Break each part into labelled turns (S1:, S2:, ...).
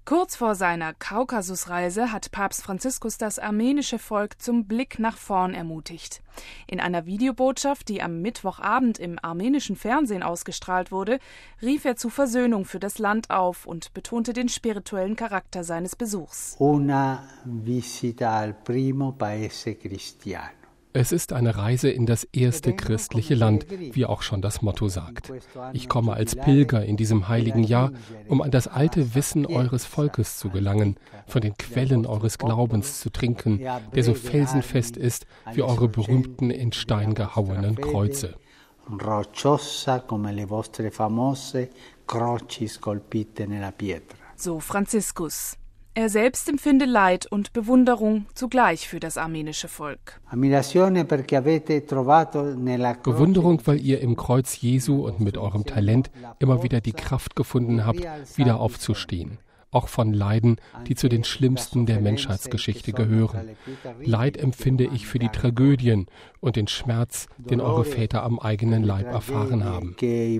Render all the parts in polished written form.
S1: Kurz vor seiner Kaukasusreise hat Papst Franziskus das armenische Volk zum Blick nach vorn ermutigt. In einer Videobotschaft, die am Mittwochabend im armenischen Fernsehen ausgestrahlt wurde, rief er zu Versöhnung für das Land auf und betonte den spirituellen Charakter seines Besuchs.
S2: Una visita al primo paese cristiano.
S3: Es ist eine Reise in das erste christliche Land, wie auch schon das Motto sagt. Ich komme als Pilger in diesem heiligen Jahr, um an das alte Wissen eures Volkes zu gelangen, von den Quellen eures Glaubens zu trinken, der so felsenfest ist wie eure berühmten in Stein gehauenen Kreuze.
S2: Rocciosa come le vostre famose croci scolpite nella pietra.
S1: So Franziskus. Er selbst empfinde Leid und Bewunderung zugleich für das armenische Volk.
S3: Bewunderung, weil ihr im Kreuz Jesu und mit eurem Talent immer wieder die Kraft gefunden habt, wieder aufzustehen. Auch von Leiden, die zu den schlimmsten der Menschheitsgeschichte gehören. Leid empfinde ich für die Tragödien und den Schmerz, den eure Väter am eigenen Leib erfahren haben.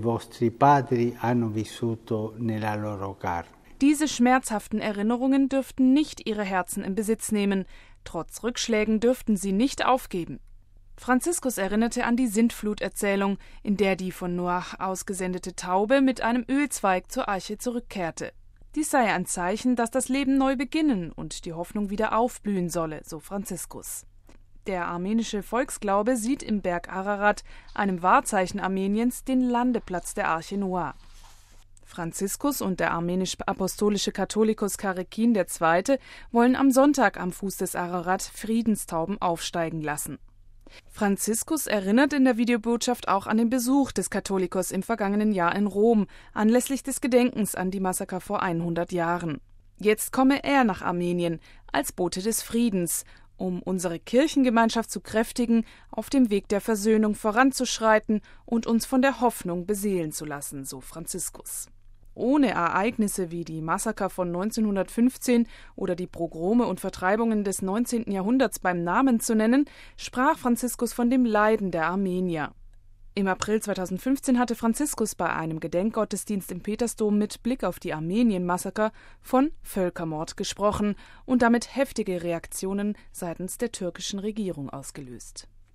S1: Diese schmerzhaften Erinnerungen dürften nicht ihre Herzen in Besitz nehmen. Trotz Rückschlägen dürften sie nicht aufgeben. Franziskus erinnerte an die Sintfluterzählung, in der die von Noach ausgesendete Taube mit einem Ölzweig zur Arche zurückkehrte. Dies sei ein Zeichen, dass das Leben neu beginnen und die Hoffnung wieder aufblühen solle, so Franziskus. Der armenische Volksglaube sieht im Berg Ararat, einem Wahrzeichen Armeniens, den Landeplatz der Arche Noah. Franziskus und der armenisch-apostolische Katholikus Karekin II. Wollen am Sonntag am Fuß des Ararat Friedenstauben aufsteigen lassen. Franziskus erinnert in der Videobotschaft auch an den Besuch des Katholikos im vergangenen Jahr in Rom, anlässlich des Gedenkens an die Massaker vor 100 Jahren. Jetzt komme er nach Armenien als Bote des Friedens, um unsere Kirchengemeinschaft zu kräftigen, auf dem Weg der Versöhnung voranzuschreiten und uns von der Hoffnung beseelen zu lassen, so Franziskus. Ohne Ereignisse wie die Massaker von 1915 oder die Pogrome und Vertreibungen des 19. Jahrhunderts beim Namen zu nennen, sprach Franziskus von dem Leiden der Armenier. Im April 2015 hatte Franziskus bei einem Gedenkgottesdienst im Petersdom mit Blick auf die Armenien-Massaker von Völkermord gesprochen und damit heftige Reaktionen seitens der türkischen Regierung ausgelöst.